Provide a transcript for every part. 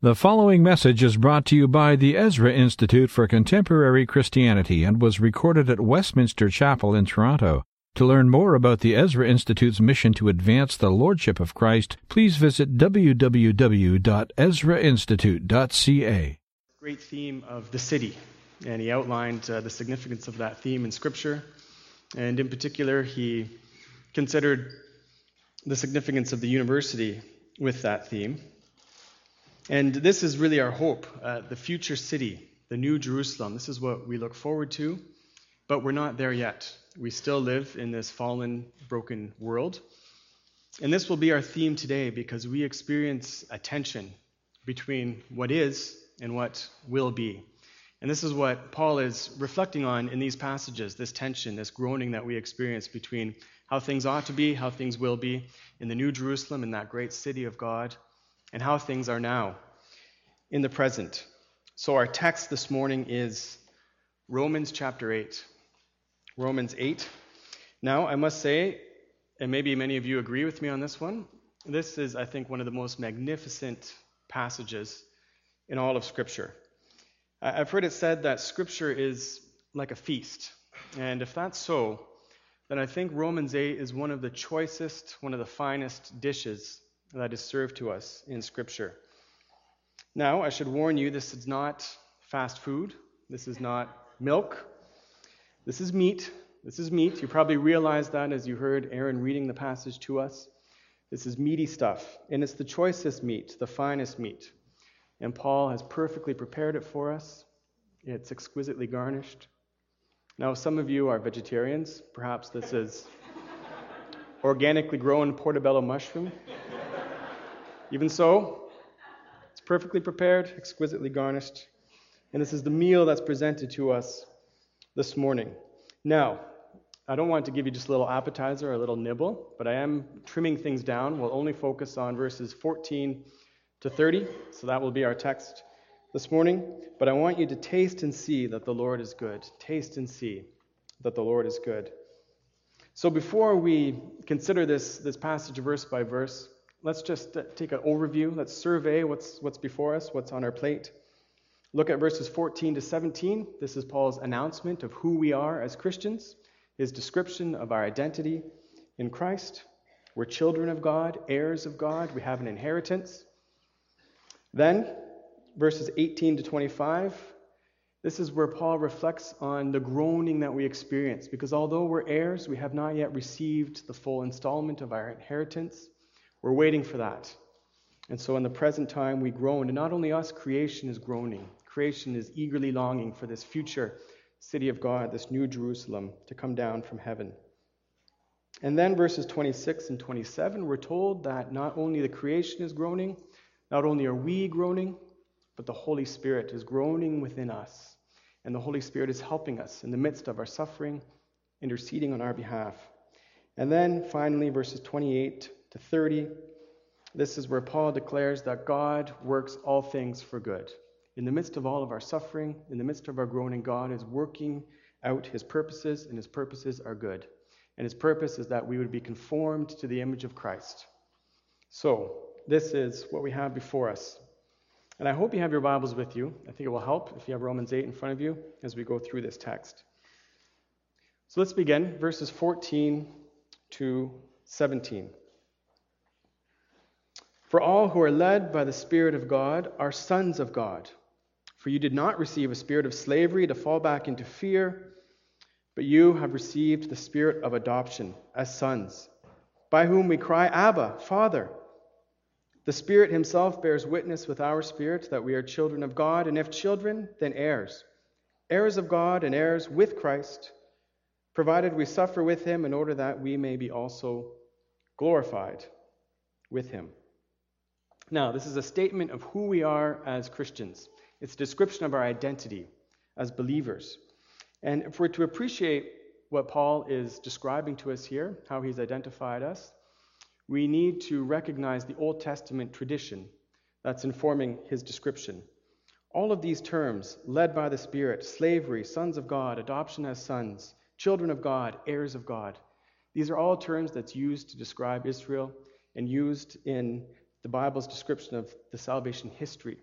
The following message is brought to you by the Ezra Institute for Contemporary Christianity and was recorded at Westminster Chapel in Toronto. To learn more about the Ezra Institute's mission to advance the Lordship of Christ, please visit www.ezrainstitute.ca. Great theme of the city, and he outlined the significance of that theme in Scripture, and in particular, he considered the significance of the university with that theme. And this is really our hope, the future city, the New Jerusalem. This is what we look forward to, but we're not there yet. We still live in this fallen, broken world. And this will be our theme today because we experience a tension between what is and what will be. And this is what Paul is reflecting on in these passages, this tension, this groaning that we experience between how things ought to be, how things will be in the New Jerusalem, in that great city of God, and how things are now in the present. So our text this morning is Romans chapter 8. Romans 8. Now, I must say, and maybe many of you agree with me on this one, this is, I think, one of the most magnificent passages in all of Scripture. I've heard it said that Scripture is like a feast. And if that's so, then I think Romans 8 is one of the choicest, one of the finest dishes that is served to us in Scripture. Now, I should warn you, this is not fast food. This is not milk. This is meat. This is meat. You probably realized that as you heard Aaron reading the passage to us. This is meaty stuff, and it's the choicest meat, the finest meat. And Paul has perfectly prepared it for us. It's exquisitely garnished. Now, some of you are vegetarians. Perhaps this is organically grown portobello mushroom. Even so, it's perfectly prepared, exquisitely garnished. And this is the meal that's presented to us this morning. Now, I don't want to give you just a little appetizer or a little nibble, but I am trimming things down. We'll only focus on verses 14 to 30, so that will be our text this morning. But I want you to taste and see that the Lord is good. Taste and see that the Lord is good. So before we consider this passage verse by verse, let's just take an overview. Let's survey what's before us, what's on our plate. Look at verses 14 to 17. This is Paul's announcement of who we are as Christians, his description of our identity in Christ. We're children of God, heirs of God. We have an inheritance. Then, verses 18 to 25, this is where Paul reflects on the groaning that we experience, because although we're heirs, we have not yet received the full installment of our inheritance. We're waiting for that. And so in the present time, we groan. And not only us, creation is groaning. Creation is eagerly longing for this future city of God, this New Jerusalem, to come down from heaven. And then verses 26 and 27, we're told that not only the creation is groaning, not only are we groaning, but the Holy Spirit is groaning within us. And the Holy Spirit is helping us in the midst of our suffering, interceding on our behalf. And then finally, verses 28 to 30, this is where Paul declares that God works all things for good. In the midst of all of our suffering, in the midst of our groaning, God is working out his purposes, and his purposes are good. And his purpose is that we would be conformed to the image of Christ. So, this is what we have before us. And I hope you have your Bibles with you. I think it will help if you have Romans 8 in front of you as we go through this text. So let's begin, verses 14 to 17. For all who are led by the Spirit of God are sons of God. For you did not receive a spirit of slavery to fall back into fear, but you have received the spirit of adoption as sons, by whom we cry, Abba, Father. The Spirit himself bears witness with our spirit that we are children of God, and if children, then heirs, heirs of God and heirs with Christ, provided we suffer with him in order that we may be also glorified with him. Now, this is a statement of who we are as Christians. It's a description of our identity as believers. And if we're to appreciate what Paul is describing to us here, how he's identified us, we need to recognize the Old Testament tradition that's informing his description. All of these terms, led by the Spirit, slavery, sons of God, adoption as sons, children of God, heirs of God, these are all terms that's used to describe Israel and used in the Bible's description of the salvation history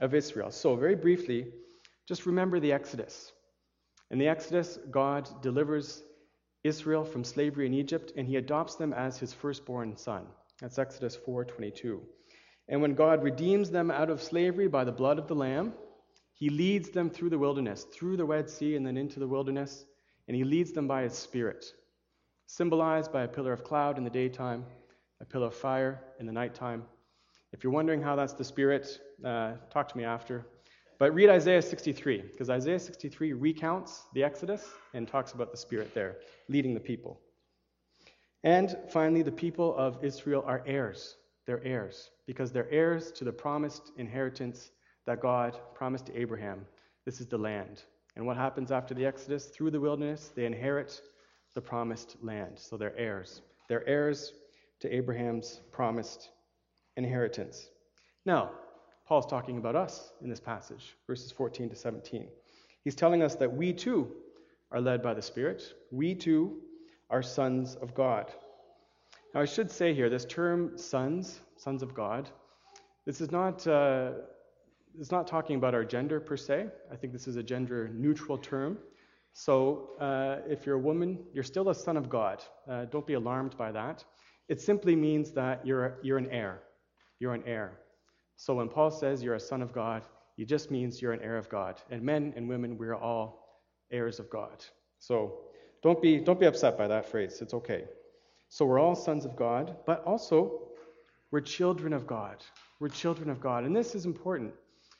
of Israel. So, very briefly, just remember the Exodus. In the Exodus, God delivers Israel from slavery in Egypt, and he adopts them as his firstborn son. That's Exodus 4:22. And when God redeems them out of slavery by the blood of the Lamb, he leads them through the wilderness, through the Red Sea and then into the wilderness, and he leads them by his Spirit, symbolized by a pillar of cloud in the daytime, a pillar of fire in the nighttime. If you're wondering how that's the Spirit, talk to me after. But read Isaiah 63, because Isaiah 63 recounts the Exodus and talks about the Spirit there, leading the people. And finally, the people of Israel are heirs. They're heirs, because they're heirs to the promised inheritance that God promised to Abraham. This is the land. And what happens after the Exodus? Through the wilderness, they inherit the promised land. So they're heirs. They're heirs to Abraham's promised inheritance. Now, Paul's talking about us in this passage, verses 14 to 17. He's telling us that we too are led by the Spirit. We too are sons of God. Now, I should say here, this term sons of God, this is not it's not talking about our gender per se. I think this is a gender-neutral term. So if you're a woman, you're still a son of God. Don't be alarmed by that. It simply means that you're an heir. You're an heir. So when Paul says you're a son of God, it just means you're an heir of God. And men and women, we're all heirs of God. So don't be upset by that phrase. It's okay. So we're all sons of God, but also we're children of God. We're children of God. And this is important.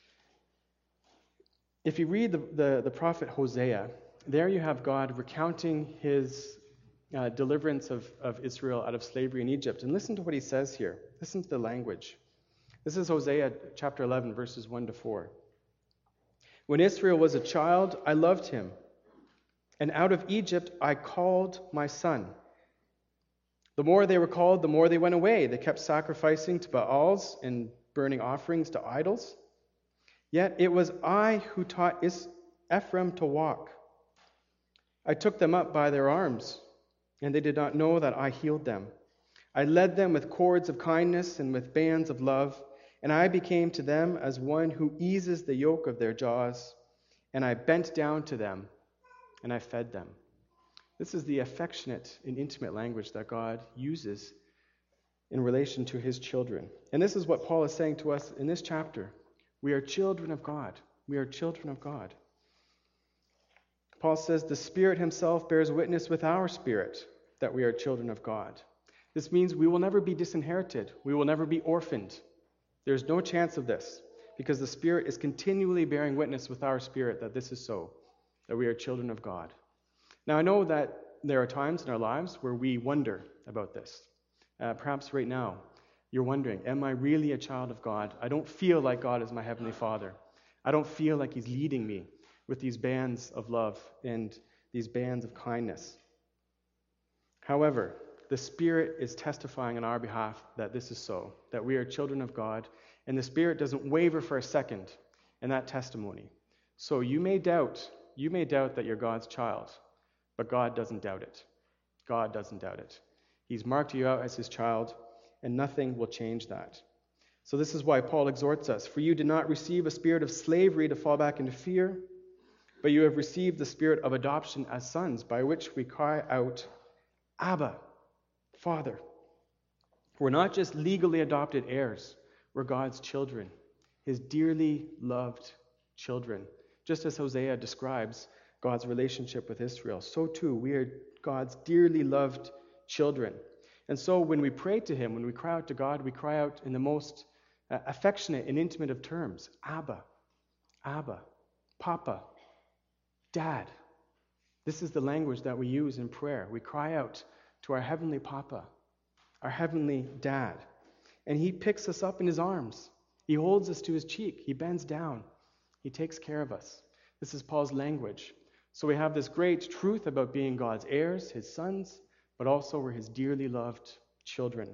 If you read the prophet Hosea, there you have God recounting his deliverance of Israel out of slavery in Egypt. And listen to what he says here. Listen to the language. This is Hosea chapter 11, verses 1 to 4. When Israel was a child, I loved him, and out of Egypt I called my son. The more they were called, the more they went away. They kept sacrificing to Baals and burning offerings to idols. Yet it was I who taught Ephraim to walk. I took them up by their arms, and they did not know that I healed them. I led them with cords of kindness and with bands of love, and I became to them as one who eases the yoke of their jaws, and I bent down to them, and I fed them. This is the affectionate and intimate language that God uses in relation to his children. And this is what Paul is saying to us in this chapter. We are children of God. We are children of God. Paul says the Spirit himself bears witness with our spirit that we are children of God. This means we will never be disinherited. We will never be orphaned. There's no chance of this, because the Spirit is continually bearing witness with our spirit that this is so, that we are children of God. Now, I know that there are times in our lives where we wonder about this. Perhaps right now, you're wondering, am I really a child of God? I don't feel like God is my Heavenly Father. I don't feel like he's leading me with these bands of love and these bands of kindness. However, the Spirit is testifying on our behalf that this is so, that we are children of God, and the Spirit doesn't waver for a second in that testimony. So you may doubt that you're God's child, but God doesn't doubt it. God doesn't doubt it. He's marked you out as his child, and nothing will change that. So this is why Paul exhorts us, for you did not receive a spirit of slavery to fall back into fear, but you have received the spirit of adoption as sons, by which we cry out, Abba, Father. We're not just legally adopted heirs, we're God's children, his dearly loved children. Just as Hosea describes God's relationship with Israel, so too we are God's dearly loved children. And so when we pray to him, when we cry out to God, we cry out in the most affectionate and intimate of terms. Abba, Abba, Papa, Dad. This is the language that we use in prayer. We cry out to our heavenly Papa, our heavenly Dad. And he picks us up in his arms. He holds us to his cheek. He bends down. He takes care of us. This is Paul's language. So we have this great truth about being God's heirs, his sons, but also we're his dearly loved children.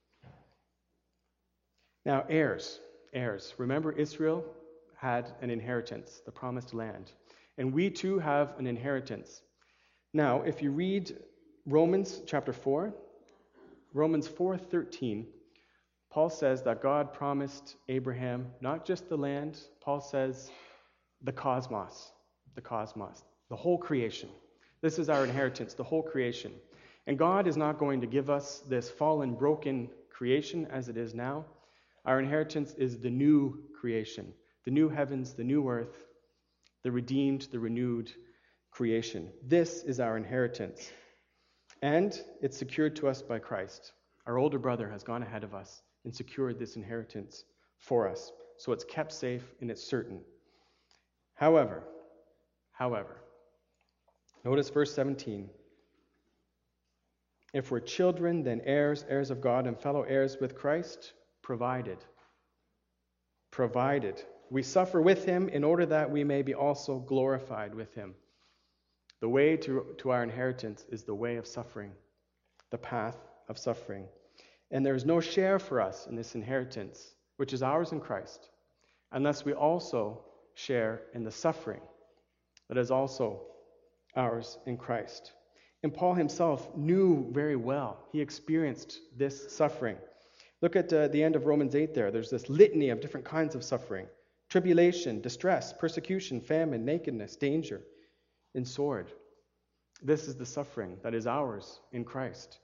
Now, heirs. Remember, Israel had an inheritance, the promised land. And we too have an inheritance. Now, if you read Romans chapter 4, Romans 4:13, Paul says that God promised Abraham not just the land, Paul says the cosmos, the whole creation. This is our inheritance, the whole creation. And God is not going to give us this fallen, broken creation as it is now. Our inheritance is the new creation, the new heavens, the new earth, the redeemed, the renewed creation. This is our inheritance. And it's secured to us by Christ. Our older brother has gone ahead of us and secured this inheritance for us. So it's kept safe and it's certain. However, notice verse 17. If we're children, then heirs, heirs of God and fellow heirs with Christ, provided. We suffer with him in order that we may be also glorified with him. The way to our inheritance is the way of suffering, the path of suffering. And there is no share for us in this inheritance, which is ours in Christ, unless we also share in the suffering that is also ours in Christ. And Paul himself knew very well. He experienced this suffering. Look at the end of Romans 8 there. There's this litany of different kinds of suffering. Tribulation, distress, persecution, famine, nakedness, danger, and sword. This is the suffering that is ours in Christ.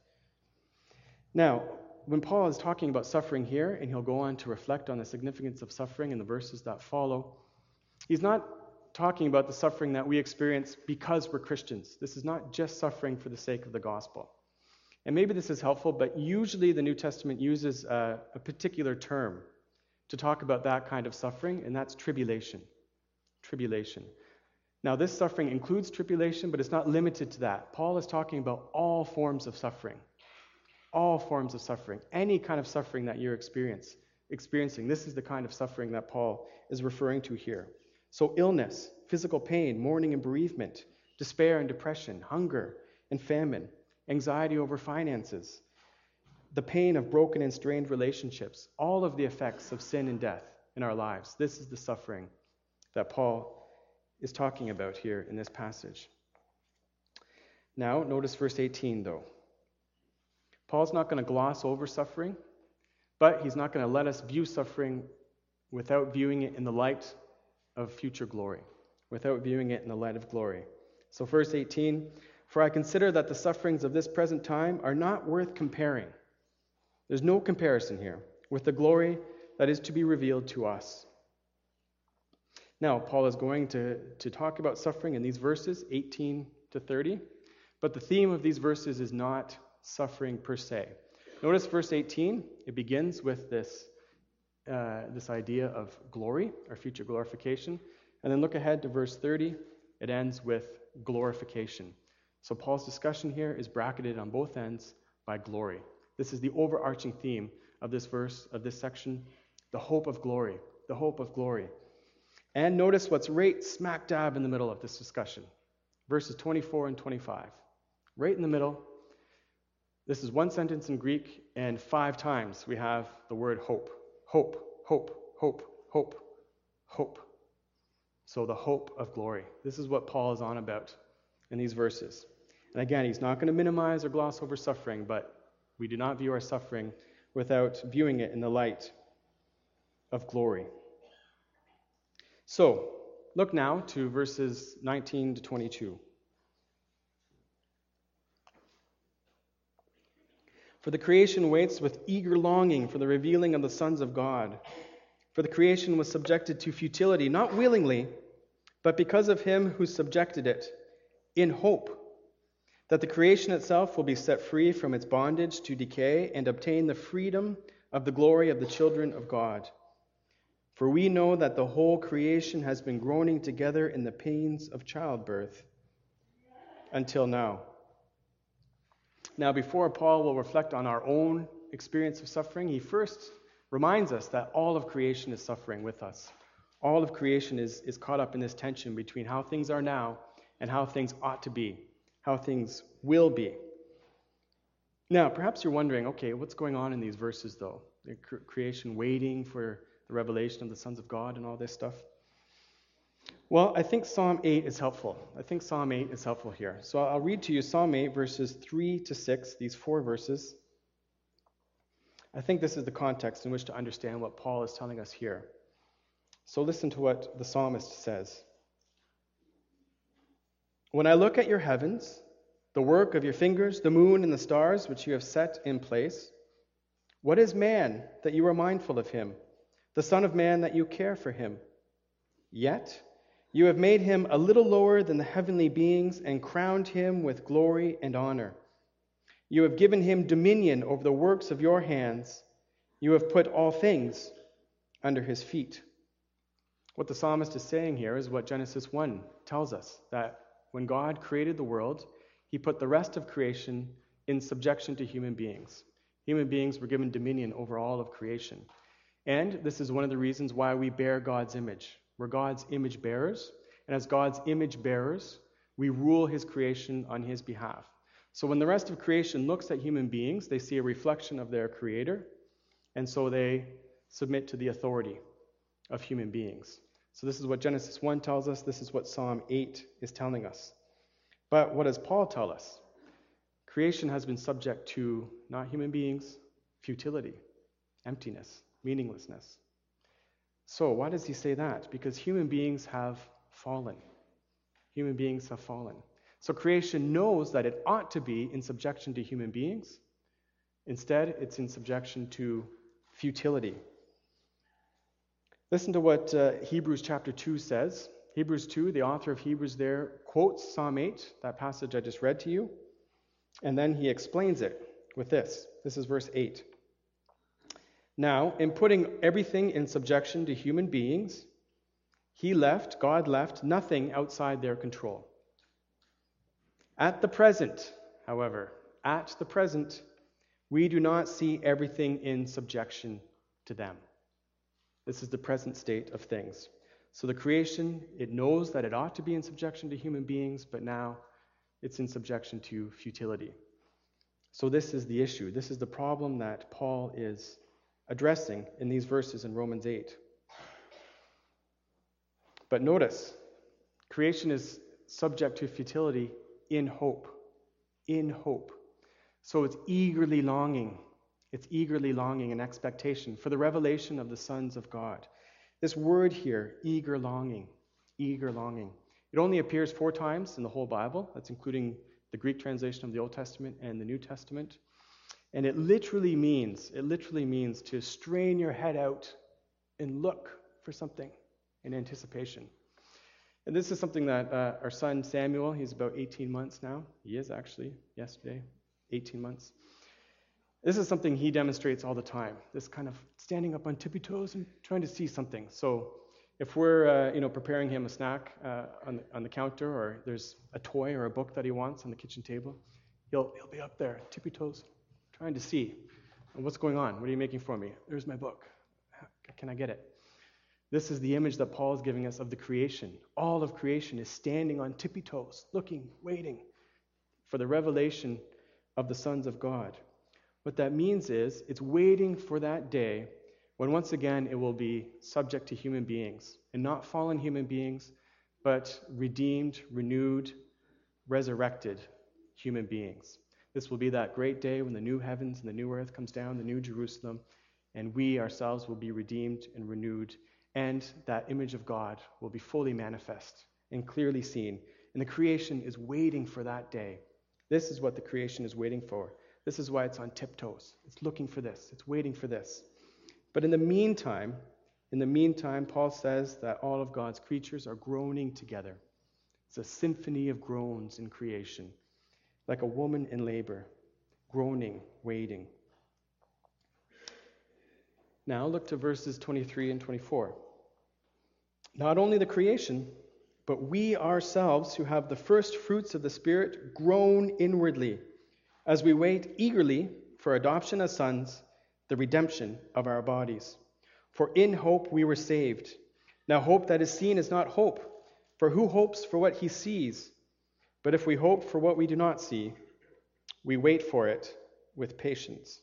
Now, when Paul is talking about suffering here, and he'll go on to reflect on the significance of suffering in the verses that follow, he's not talking about the suffering that we experience because we're Christians. This is not just suffering for the sake of the gospel. And maybe this is helpful, but usually the New Testament uses a particular term to talk about that kind of suffering, and that's tribulation. Tribulation. Now, this suffering includes tribulation, but it's not limited to that. Paul is talking about all forms of suffering. All forms of suffering. Any kind of suffering that you're experiencing. This is the kind of suffering that Paul is referring to here. So illness, physical pain, mourning and bereavement, despair and depression, hunger and famine, anxiety over finances, the pain of broken and strained relationships, all of the effects of sin and death in our lives. This is the suffering that Paul is talking about here in this passage. Now, notice verse 18, though. Paul's not going to gloss over suffering, but he's not going to let us view suffering without viewing it in the light of future glory, without viewing it in the light of glory. So verse 18, for I consider that the sufferings of this present time are not worth comparing. There's no comparison here with the glory that is to be revealed to us. Now, Paul is going to talk about suffering in these verses, 18 to 30, but the theme of these verses is not suffering per se. Notice verse 18, it begins with this idea of glory, or future glorification. And then look ahead to verse 30, it ends with glorification. So Paul's discussion here is bracketed on both ends by glory. This is the overarching theme of this verse, of this section, the hope of glory, the hope of glory. And notice what's right smack dab in the middle of this discussion. Verses 24 and 25. Right in the middle. This is one sentence in Greek, and 5 times we have the word hope. Hope, hope, hope, hope, hope. So the hope of glory. This is what Paul is on about in these verses. And again, he's not going to minimize or gloss over suffering, but we do not view our suffering without viewing it in the light of glory. So, look now to verses 19 to 22. For the creation waits with eager longing for the revealing of the sons of God. For the creation was subjected to futility, not willingly, but because of him who subjected it, in hope that the creation itself will be set free from its bondage to decay and obtain the freedom of the glory of the children of God. For we know that the whole creation has been groaning together in the pains of childbirth until now. Now, before Paul will reflect on our own experience of suffering, he first reminds us that all of creation is suffering with us. All of creation is caught up in this tension between how things are now and how things ought to be, how things will be. Now, perhaps you're wondering, okay, what's going on in these verses, though? The creation waiting for the revelation of the sons of God and all this stuff. Well, I think Psalm 8 is helpful. Here. So I'll read to you Psalm 8, verses 3 to 6, these 4 verses. I think this is the context in which to understand what Paul is telling us here. So listen to what the psalmist says. When I look at your heavens, the work of your fingers, the moon and the stars which you have set in place, what is man that you are mindful of him, the son of man that you care for him? Yet you have made him a little lower than the heavenly beings and crowned him with glory and honor. You have given him dominion over the works of your hands. You have put all things under his feet. What the psalmist is saying here is what Genesis 1 tells us, that when God created the world, he put the rest of creation in subjection to human beings. Human beings were given dominion over all of creation. And this is one of the reasons why we bear God's image. We're God's image bearers, and as God's image bearers, we rule his creation on his behalf. So when the rest of creation looks at human beings, they see a reflection of their creator, and so they submit to the authority of human beings. So this is what Genesis 1 tells us. This is what Psalm 8 is telling us. But what does Paul tell us? Creation has been subject to not human beings, futility, emptiness, meaninglessness. So why does he say that? Because human beings have fallen. Human beings have fallen. So creation knows that it ought to be in subjection to human beings. Instead, it's in subjection to futility. Listen to what Hebrews chapter 2 says. Hebrews 2, the author of Hebrews there quotes Psalm 8, that passage I just read to you, and then he explains it with this. This is verse 8. Now, in putting everything in subjection to human beings, God left nothing outside their control. At the present, however, we do not see everything in subjection to them. This is the present state of things. So the creation, it knows that it ought to be in subjection to human beings, but now it's in subjection to futility. So this is the issue. This is the problem that Paul is addressing in these verses in Romans 8. But notice, creation is subject to futility in hope. In hope. So it's eagerly longing. It's eagerly longing and expectation for the revelation of the sons of God. This word here, eager longing, eager longing. It only appears 4 times in the whole Bible. That's including the Greek translation of the Old Testament and the New Testament. And it literally means to strain your head out and look for something in anticipation. And this is something that our son Samuel, he's about 18 months now. He is actually, yesterday, 18 months. This is something he demonstrates all the time, this kind of standing up on tippy toes and trying to see something. So if we're preparing him a snack on the counter, or there's a toy or a book that he wants on the kitchen table, he'll be up there, tippy toes, trying to see. What's going on? What are you making for me? There's my book. Can I get it? This is the image that Paul is giving us of the creation. All of creation is standing on tippy toes, looking, waiting for the revelation of the sons of God. What that means is it's waiting for that day when once again it will be subject to human beings, and not fallen human beings, but redeemed, renewed, resurrected human beings. This will be that great day when the new heavens and the new earth comes down, the new Jerusalem, and we ourselves will be redeemed and renewed, and that image of God will be fully manifest and clearly seen. And the creation is waiting for that day. This is what the creation is waiting for. This is why it's on tiptoes. It's looking for this. It's waiting for this. But in the meantime, Paul says that all of God's creatures are groaning together. It's a symphony of groans in creation, like a woman in labor, groaning, waiting. Now look to verses 23 and 24. Not only the creation, but we ourselves who have the first fruits of the Spirit groan inwardly, as we wait eagerly for adoption as sons, the redemption of our bodies. For in hope we were saved. Now hope that is seen is not hope, for who hopes for what he sees? But if we hope for what we do not see, we wait for it with patience.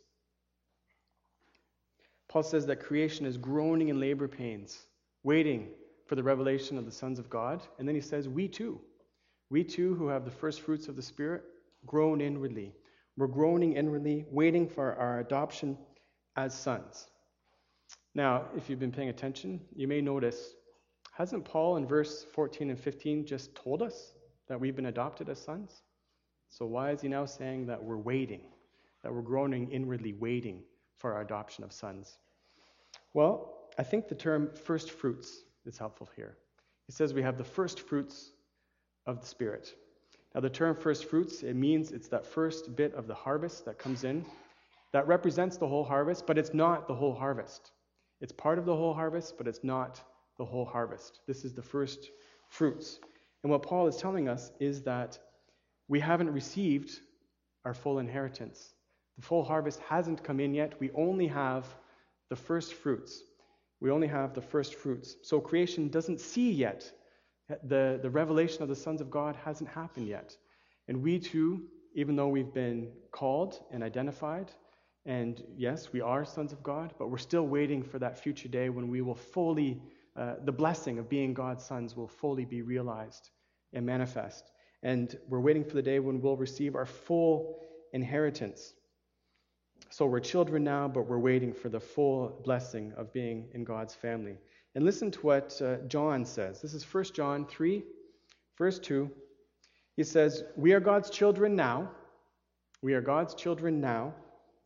Paul says that creation is groaning in labor pains, waiting for the revelation of the sons of God. And then he says, we too who have the first fruits of the Spirit, groan inwardly. We're groaning inwardly, waiting for our adoption as sons. Now, if you've been paying attention, you may notice, hasn't Paul in verse 14 and 15 just told us that we've been adopted as sons? So why is he now saying that we're waiting, that we're groaning inwardly waiting for our adoption of sons? Well, I think the term first fruits is helpful here. He says we have the first fruits of the Spirit. Now, the term first fruits, it means it's that first bit of the harvest that comes in. That represents the whole harvest, but it's not the whole harvest. It's part of the whole harvest, but it's not the whole harvest. This is the first fruits. And what Paul is telling us is that we haven't received our full inheritance. The full harvest hasn't come in yet. We only have the first fruits. We only have the first fruits. So creation doesn't see yet. The revelation of the sons of God hasn't happened yet. And we too, even though we've been called and identified, and yes, we are sons of God, but we're still waiting for that future day when we will fully, the blessing of being God's sons will fully be realized and manifest. And we're waiting for the day when we'll receive our full inheritance. So we're children now, but we're waiting for the full blessing of being in God's family. And listen to what John says. This is 1 John 3, verse 2. He says, we are God's children now. We are God's children now.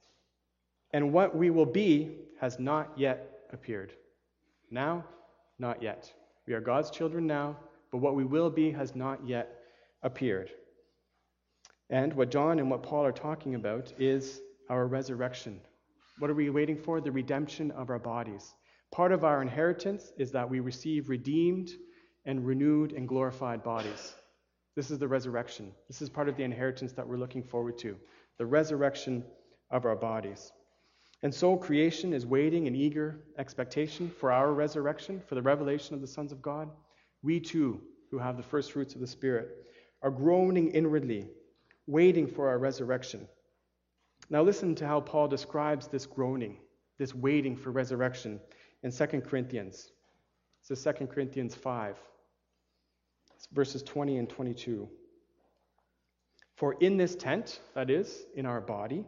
And what we will be has not yet appeared. Now, not yet. We are God's children now, but what we will be has not yet appeared. And what John and what Paul are talking about is our resurrection. What are we waiting for? The redemption of our bodies. Part of our inheritance is that we receive redeemed and renewed and glorified bodies. This is the resurrection. This is part of the inheritance that we're looking forward to, the resurrection of our bodies. And so creation is waiting in eager expectation for our resurrection, for the revelation of the sons of God. We too, who have the first fruits of the Spirit, are groaning inwardly, waiting for our resurrection. Now listen to how Paul describes this groaning, this waiting for resurrection in 2 Corinthians. This is 2 Corinthians 5, verses 20 and 22. For in this tent, that is, in our body,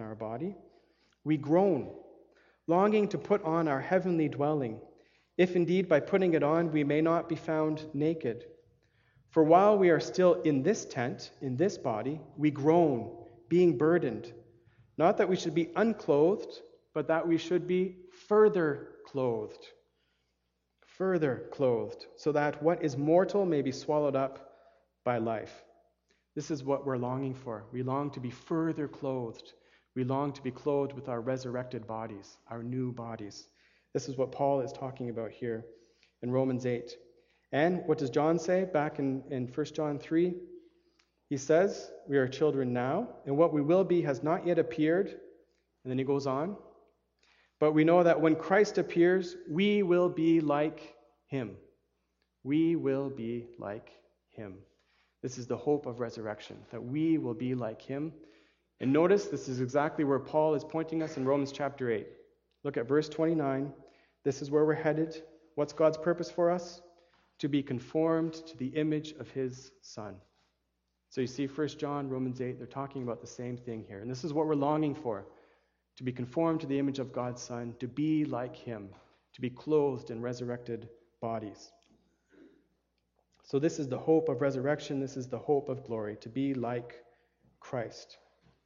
we groan, longing to put on our heavenly dwelling, if indeed by putting it on we may not be found naked. For while we are still in this tent, in this body, we groan, being burdened, not that we should be unclothed, but that we should be further clothed, so that what is mortal may be swallowed up by life. This is what we're longing for. We long to be further clothed. We long to be clothed with our resurrected bodies, our new bodies. This is what Paul is talking about here in Romans 8. And what does John say back in 1 John 3? He says, we are children now, and what we will be has not yet appeared. And then he goes on. But we know that when Christ appears, we will be like him. We will be like him. This is the hope of resurrection, that we will be like him. And notice this is exactly where Paul is pointing us in Romans chapter 8. Look at verse 29. This is where we're headed. What's God's purpose for us? To be conformed to the image of his Son. So you see 1 John, Romans 8, they're talking about the same thing here. And this is what we're longing for. To be conformed to the image of God's Son, to be like him, to be clothed in resurrected bodies. So this is the hope of resurrection. This is the hope of glory, to be like Christ.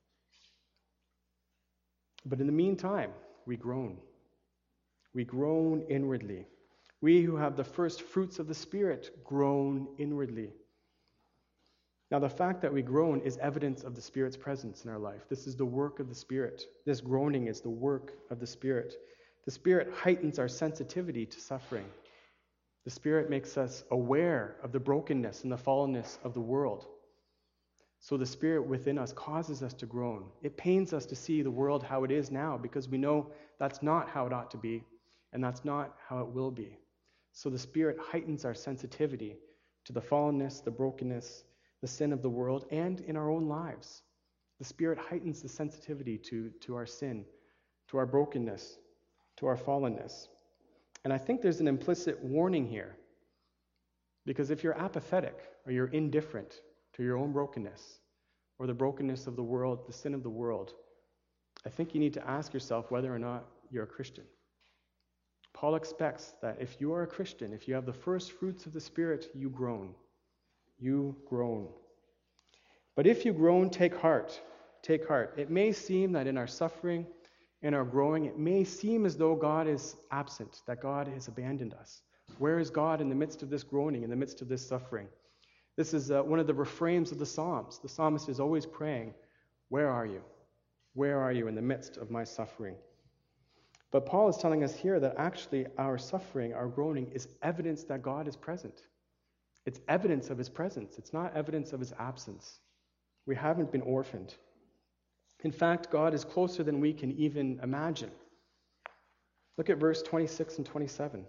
But in the meantime, we groan. We groan inwardly. We who have the first fruits of the Spirit groan inwardly. Now, the fact that we groan is evidence of the Spirit's presence in our life. This is the work of the Spirit. This groaning is the work of the Spirit. The Spirit heightens our sensitivity to suffering. The Spirit makes us aware of the brokenness and the fallenness of the world. So the Spirit within us causes us to groan. It pains us to see the world how it is now because we know that's not how it ought to be, and that's not how it will be. So the Spirit heightens our sensitivity to the fallenness, the brokenness, the sin of the world, and in our own lives. The Spirit heightens the sensitivity to our sin, to our brokenness, to our fallenness. And I think there's an implicit warning here. Because if you're apathetic or you're indifferent to your own brokenness or the brokenness of the world, the sin of the world, I think you need to ask yourself whether or not you're a Christian. Paul expects that if you are a Christian, if you have the first fruits of the Spirit, you groan. You groan. But if you groan, take heart. Take heart. It may seem that in our suffering, in our growing, it may seem as though God is absent, that God has abandoned us. Where is God in the midst of this groaning, in the midst of this suffering? This is one of the refrains of the Psalms. The psalmist is always praying, "Where are you? Where are you in the midst of my suffering?" But Paul is telling us here that actually our suffering, our groaning, is evidence that God is present. It's evidence of his presence. It's not evidence of his absence. We haven't been orphaned. In fact, God is closer than we can even imagine. Look at verse 26 and 27.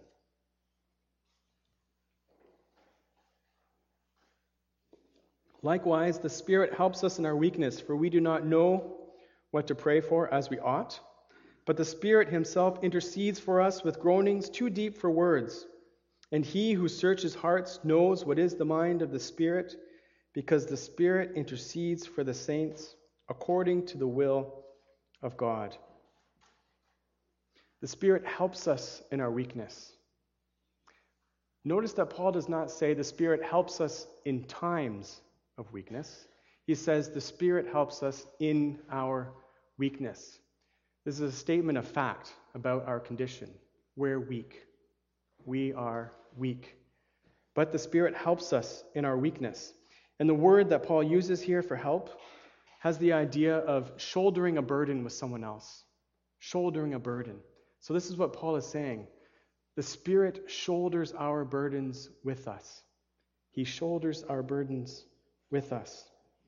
Likewise, the Spirit helps us in our weakness, for we do not know what to pray for as we ought. But the Spirit himself intercedes for us with groanings too deep for words. And he who searches hearts knows what is the mind of the Spirit, because the Spirit intercedes for the saints according to the will of God. The Spirit helps us in our weakness. Notice that Paul does not say the Spirit helps us in times of weakness. He says the Spirit helps us in our weakness. This is a statement of fact about our condition. We're weak. We are weak. But the Spirit helps us in our weakness. And the word that Paul uses here for help has the idea of shouldering a burden with someone else. Shouldering a burden. So this is what Paul is saying. The Spirit shoulders our burdens with us. He shoulders our burdens with us.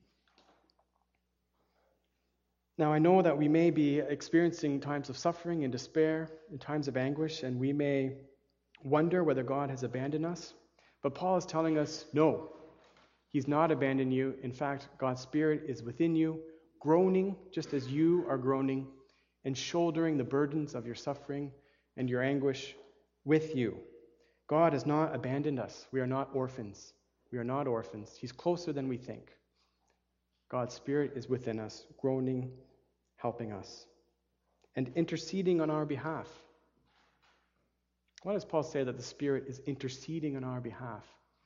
Now, I know that we may be experiencing times of suffering and despair and times of anguish, and we may wonder whether God has abandoned us. But Paul is telling us, no, he's not abandoned you. In fact, God's Spirit is within you, groaning just as you are groaning, and shouldering the burdens of your suffering and your anguish with you. God has not abandoned us. We are not orphans. We are not orphans. He's closer than we think. God's Spirit is within us, groaning, helping us, and interceding on our behalf. Why does Paul say that the Spirit is interceding on our behalf?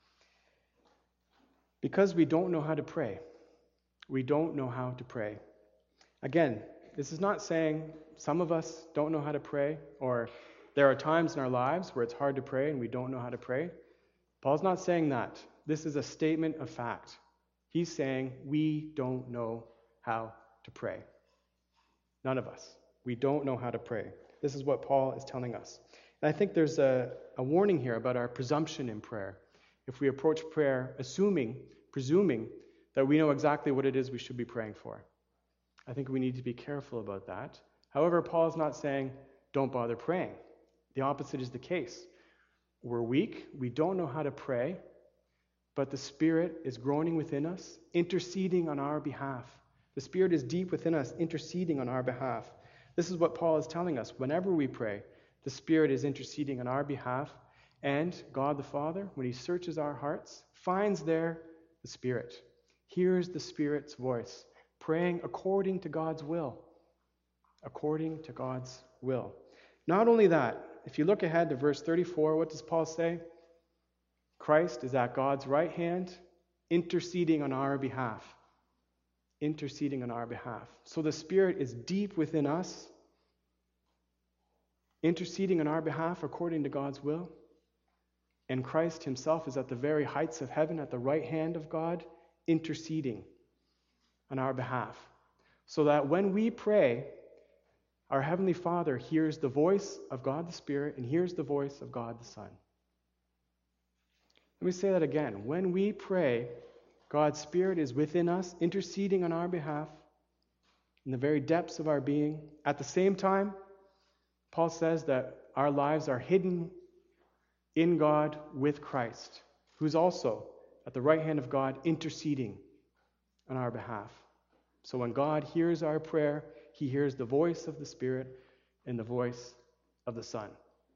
Because we don't know how to pray. We don't know how to pray. Again, this is not saying some of us don't know how to pray, or there are times in our lives where it's hard to pray and we don't know how to pray. Paul's not saying that. This is a statement of fact. He's saying we don't know how to pray. None of us. We don't know how to pray. This is what Paul is telling us. And I think there's a warning here about our presumption in prayer. If we approach prayer presuming that we know exactly what it is we should be praying for. I think we need to be careful about that. However, Paul is not saying don't bother praying. The opposite is the case. We're weak. We don't know how to pray. But the Spirit is groaning within us, interceding on our behalf. The Spirit is deep within us, interceding on our behalf. This is what Paul is telling us. Whenever we pray, the Spirit is interceding on our behalf. And God the Father, when he searches our hearts, finds there the Spirit. Hears the Spirit's voice, praying according to God's will. According to God's will. Not only that, if you look ahead to verse 34, what does Paul say? Christ is at God's right hand, interceding on our behalf. Interceding on our behalf. So the Spirit is deep within us, interceding on our behalf according to God's will. And Christ himself is at the very heights of heaven, at the right hand of God, interceding on our behalf. So that when we pray, our Heavenly Father hears the voice of God the Spirit and hears the voice of God the Son. Let me say that again. When we pray, God's Spirit is within us, interceding on our behalf in the very depths of our being. At the same time, Paul says that our lives are hidden in God with Christ, who's also at the right hand of God, interceding on our behalf. So when God hears our prayer, he hears the voice of the Spirit and the voice of the Son.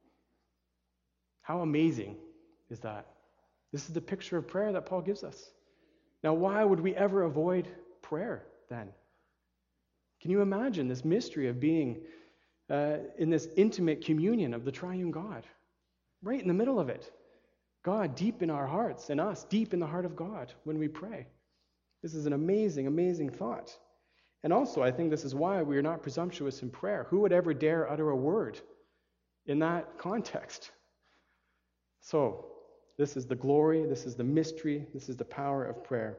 How amazing is that? This is the picture of prayer that Paul gives us. Now, why would we ever avoid prayer then? Can you imagine this mystery of being in this intimate communion of the triune God? Right in the middle of it. God deep in our hearts and us deep in the heart of God when we pray. This is an amazing, amazing thought. And also, I think this is why we are not presumptuous in prayer. Who would ever dare utter a word in that context? So, this is the glory, this is the mystery, this is the power of prayer.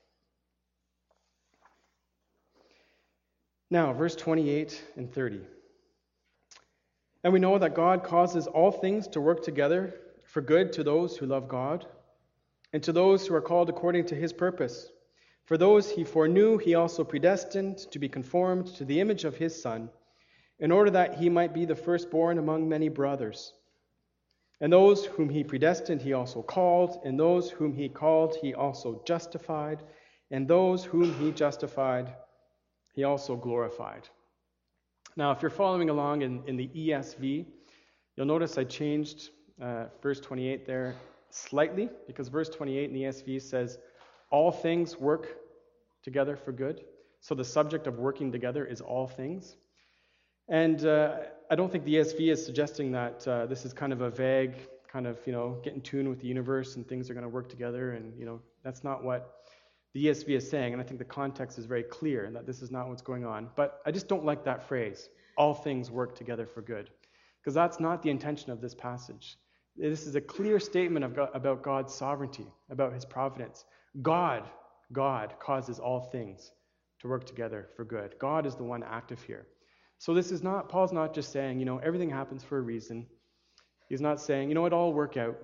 Now, verse 28 and 30. And we know that God causes all things to work together for good to those who love God, and to those who are called according to his purpose. For those he foreknew, he also predestined to be conformed to the image of his Son, in order that he might be the firstborn among many brothers. And those whom he predestined, he also called, and those whom he called, he also justified, and those whom he justified, he also glorified. Now, if you're following along in the ESV, you'll notice I changed verse 28 there slightly, because verse 28 in the ESV says, all things work together for good. So the subject of working together is all things. And I don't think the ESV is suggesting that this is kind of a vague, kind of, get in tune with the universe and things are going to work together. And, that's not what the ESV is saying. And I think the context is very clear and that this is not what's going on. But I just don't like that phrase, all things work together for good. Because that's not the intention of this passage. This is a clear statement about God's sovereignty, about his providence. God causes all things to work together for good. God is the one active here. So this is not, Paul's not just saying, everything happens for a reason. He's not saying, it'll all work out.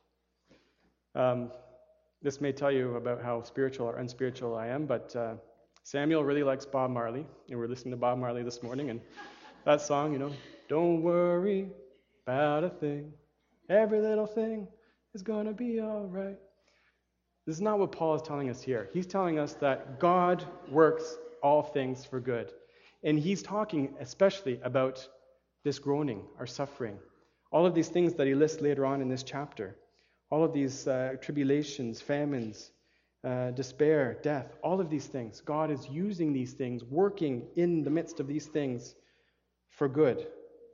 This may tell you about how spiritual or unspiritual I am, but Samuel really likes Bob Marley, and we're listening to Bob Marley this morning, and that song, don't worry about a thing. Every little thing is going to be all right. This is not what Paul is telling us here. He's telling us that God works all things for good. And he's talking especially about this groaning, our suffering. All of these things that he lists later on in this chapter. All of these tribulations, famines, despair, death, all of these things. God is using these things, working in the midst of these things for good.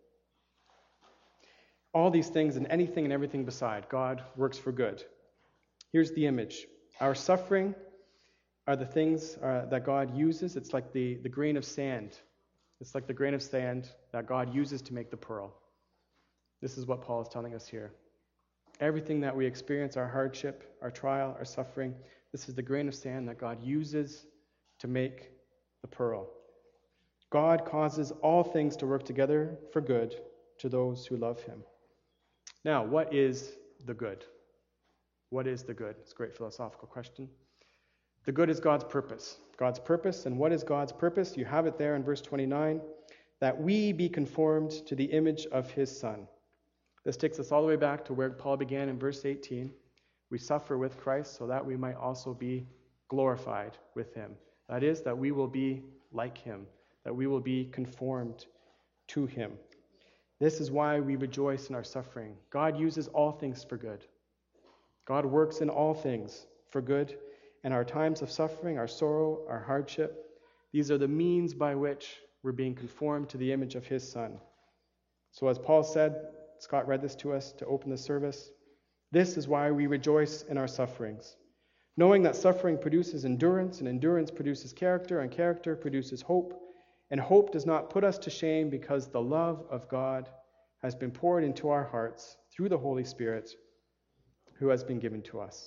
All these things and anything and everything beside, God works for good. Here's the image. Our suffering are the things that God uses. It's like the grain of sand. It's like the grain of sand that God uses to make the pearl. This is what Paul is telling us here. Everything that we experience, our hardship, our trial, our suffering, this is the grain of sand that God uses to make the pearl. God causes all things to work together for good to those who love him. Now, what is the good? What is the good? It's a great philosophical question. The good is God's purpose. God's purpose. And what is God's purpose? You have it there in verse 29. That we be conformed to the image of his Son. This takes us all the way back to where Paul began in verse 18. We suffer with Christ so that we might also be glorified with him. That is, that we will be like him. That we will be conformed to him. This is why we rejoice in our suffering. God uses all things for good. God works in all things for good. And our times of suffering, our sorrow, our hardship, these are the means by which we're being conformed to the image of his Son. So as Paul said, Scott read this to us to open the service, this is why we rejoice in our sufferings, knowing that suffering produces endurance, and endurance produces character, and character produces hope, and hope does not put us to shame because the love of God has been poured into our hearts through the Holy Spirit who has been given to us.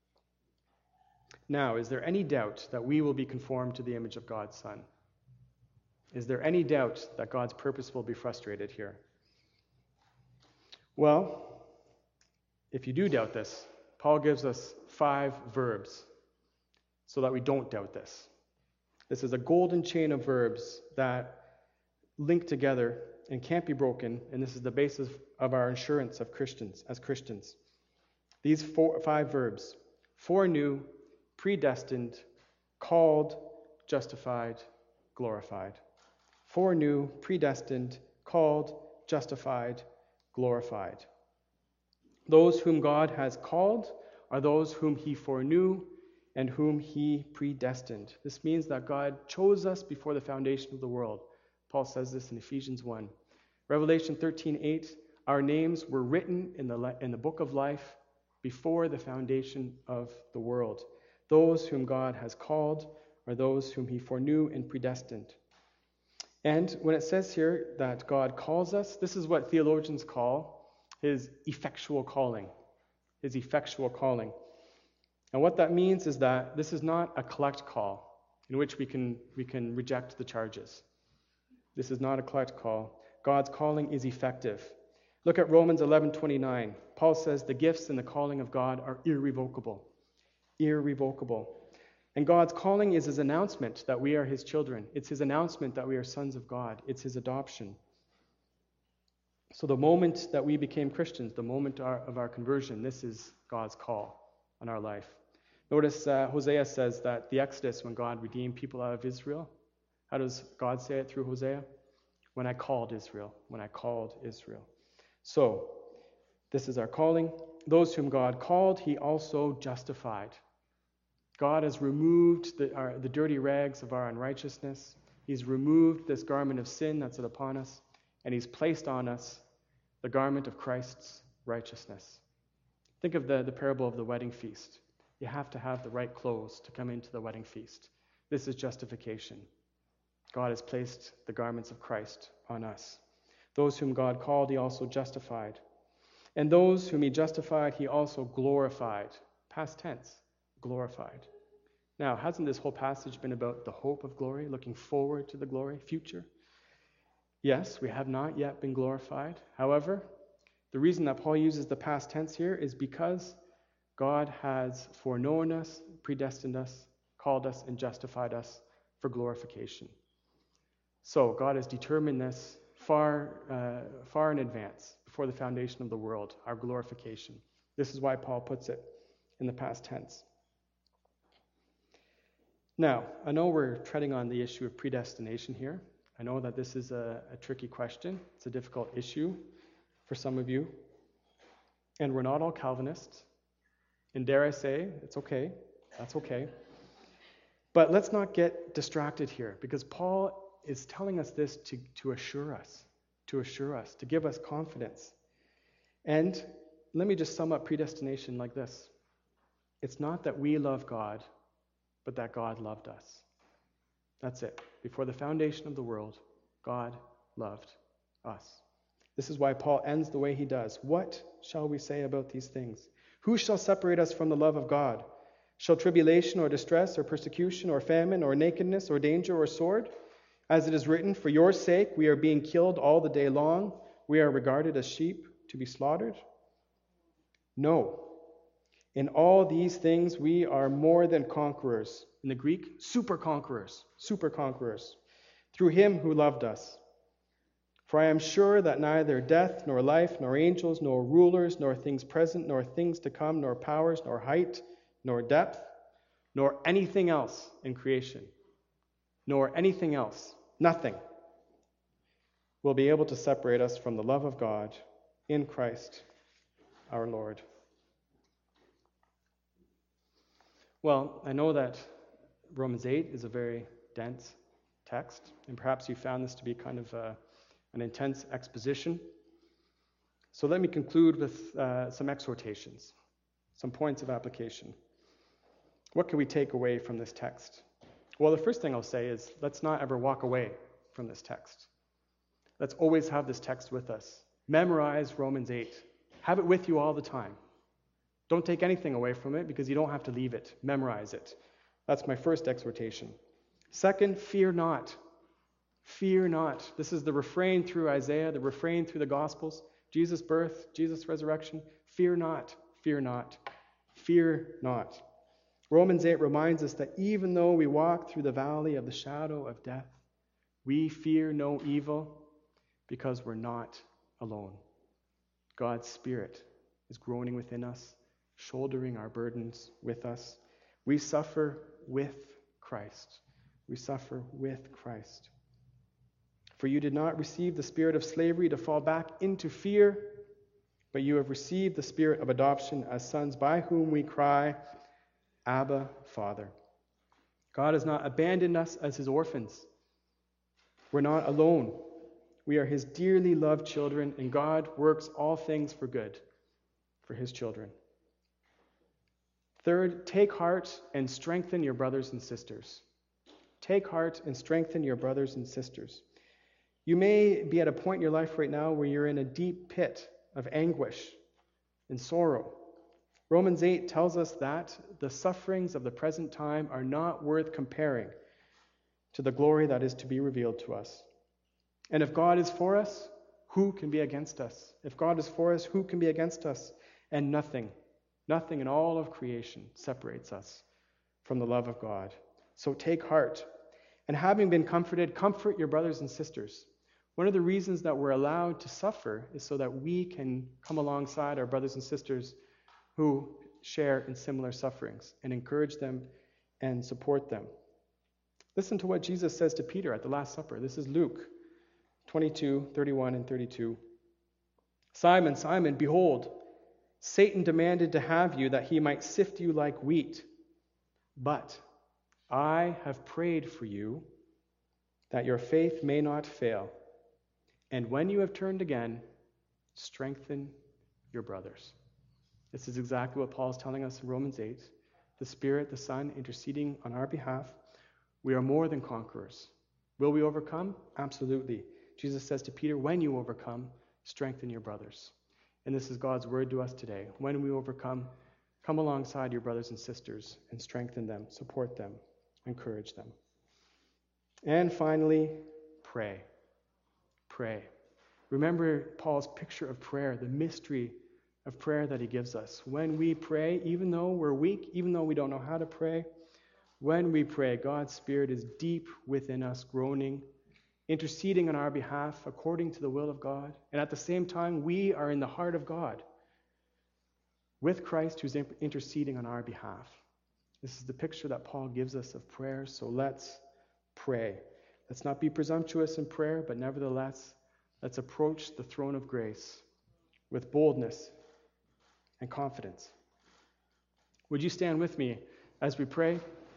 Now, is there any doubt that we will be conformed to the image of God's Son? Is there any doubt that God's purpose will be frustrated here? Well, if you do doubt this, Paul gives us 5 verbs so that we don't doubt this. This is a golden chain of verbs that link together and can't be broken, and this is the basis of our assurance of Christians, as Christians. These 5 verbs: foreknew, predestined, called, justified, glorified. Foreknew, predestined, called, justified, glorified. Those whom God has called are those whom he foreknew, and whom he predestined. This means that God chose us before the foundation of the world. Paul says this in Ephesians 1. Revelation 13:8, our names were written in the book of life before the foundation of the world. Those whom God has called are those whom he foreknew and predestined. And when it says here that God calls us, this is what theologians call his effectual calling. His effectual calling. And what that means is that this is not a collect call in which we can reject the charges. This is not a collect call. God's calling is effective. Look at Romans 11:29. Paul says the gifts and the calling of God are irrevocable. Irrevocable. And God's calling is his announcement that we are his children. It's his announcement that we are sons of God. It's his adoption. So the moment that we became Christians, the moment of our conversion, this is God's call on our life. Notice Hosea says that the Exodus, when God redeemed people out of Israel, how does God say it through Hosea? When I called Israel. When I called Israel. So, this is our calling. Those whom God called, he also justified. God has removed the dirty rags of our unrighteousness. He's removed this garment of sin that's upon us, and he's placed on us the garment of Christ's righteousness. Think of the parable of the wedding feast. You have to have the right clothes to come into the wedding feast. This is justification. God has placed the garments of Christ on us. Those whom God called, he also justified. And those whom he justified, he also glorified. Past tense, glorified. Now, hasn't this whole passage been about the hope of glory, looking forward to the glory, future? Yes, we have not yet been glorified. However, the reason that Paul uses the past tense here is because God has foreknown us, predestined us, called us, and justified us for glorification. So God has determined this far in advance, before the foundation of the world, our glorification. This is why Paul puts it in the past tense. Now, I know we're treading on the issue of predestination here. I know that this is a tricky question. It's a difficult issue for some of you. And we're not all Calvinists. And dare I say, it's okay. That's okay. But let's not get distracted here, because Paul is telling us this to assure us, to give us confidence. And let me just sum up predestination like this. It's not that we love God, but that God loved us. That's it. Before the foundation of the world, God loved us. This is why Paul ends the way he does. What shall we say about these things? Who shall separate us from the love of God? Shall tribulation or distress or persecution or famine or nakedness or danger or sword? As it is written, for your sake we are being killed all the day long. We are regarded as sheep to be slaughtered. No. In all these things we are more than conquerors. In the Greek, super conquerors. Through him who loved us. For I am sure that neither death, nor life, nor angels, nor rulers, nor things present, nor things to come, nor powers, nor height, nor depth, nor anything else in creation, nor anything else, nothing, will be able to separate us from the love of God in Christ our Lord. Well, I know that Romans 8 is a very dense text, and perhaps you found this to be kind of an intense exposition. So let me conclude with some exhortations, some points of application. What can we take away from this text? Well, the first thing I'll say is let's not ever walk away from this text. Let's always have this text with us. Memorize Romans 8. Have it with you all the time. Don't take anything away from it because you don't have to leave it. Memorize it. That's my first exhortation. Second, fear not. Fear not. This is the refrain through Isaiah, the refrain through the Gospels. Jesus' birth, Jesus' resurrection. Fear not. Fear not. Fear not. Romans 8 reminds us that even though we walk through the valley of the shadow of death, we fear no evil because we're not alone. God's Spirit is groaning within us, shouldering our burdens with us. We suffer with Christ. We suffer with Christ. For you did not receive the spirit of slavery to fall back into fear, but you have received the spirit of adoption as sons, by whom we cry, Abba, Father. God has not abandoned us as his orphans. We're not alone. We are his dearly loved children, and God works all things for good for his children. Third, take heart and strengthen your brothers and sisters. Take heart and strengthen your brothers and sisters. You may be at a point in your life right now where you're in a deep pit of anguish and sorrow. Romans 8 tells us that the sufferings of the present time are not worth comparing to the glory that is to be revealed to us. And if God is for us, who can be against us? If God is for us, who can be against us? And nothing in all of creation separates us from the love of God. So take heart. And having been comforted, comfort your brothers and sisters. One of the reasons that we're allowed to suffer is so that we can come alongside our brothers and sisters who share in similar sufferings and encourage them and support them. Listen to what Jesus says to Peter at the Last Supper. This is Luke 22:31 and 32. Simon, Simon, behold, Satan demanded to have you that he might sift you like wheat. But I have prayed for you that your faith may not fail. And when you have turned again, strengthen your brothers. This is exactly what Paul is telling us in Romans 8. The Spirit, the Son, interceding on our behalf. We are more than conquerors. Will we overcome? Absolutely. Jesus says to Peter, when you overcome, strengthen your brothers. And this is God's word to us today. When we overcome, come alongside your brothers and sisters and strengthen them, support them, encourage them. And finally, pray. Pray. Remember Paul's picture of prayer, the mystery of prayer that he gives us. When we pray, even though we're weak, even though we don't know how to pray, when we pray, God's Spirit is deep within us, groaning, interceding on our behalf according to the will of God. And at the same time, we are in the heart of God with Christ who's interceding on our behalf. This is the picture that Paul gives us of prayer, so let's pray. Let's not be presumptuous in prayer, but nevertheless, let's approach the throne of grace with boldness and confidence. Would you stand with me as we pray?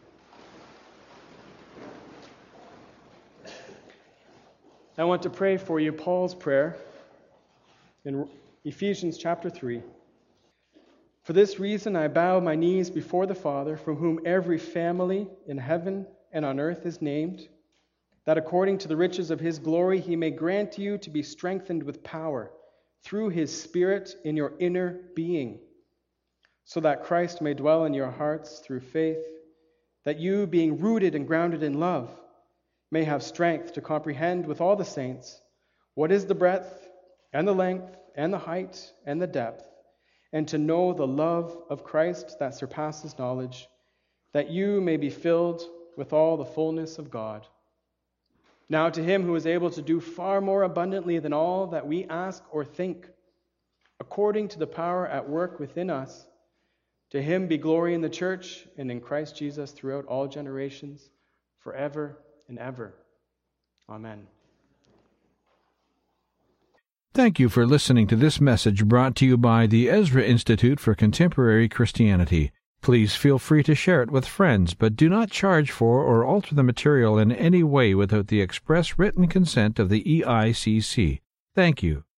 I want to pray for you Paul's prayer in Ephesians chapter 3. For this reason I bow my knees before the Father, from whom every family in heaven and on earth is named, that according to the riches of his glory he may grant you to be strengthened with power through his Spirit in your inner being, so that Christ may dwell in your hearts through faith, that you, being rooted and grounded in love, may have strength to comprehend with all the saints what is the breadth and the length and the height and the depth, and to know the love of Christ that surpasses knowledge, that you may be filled with all the fullness of God. Now to him who is able to do far more abundantly than all that we ask or think, according to the power at work within us, to him be glory in the church and in Christ Jesus throughout all generations, forever and ever. Amen. Thank you for listening to this message brought to you by the Ezra Institute for Contemporary Christianity. Please feel free to share it with friends, but do not charge for or alter the material in any way without the express written consent of the EICC. Thank you.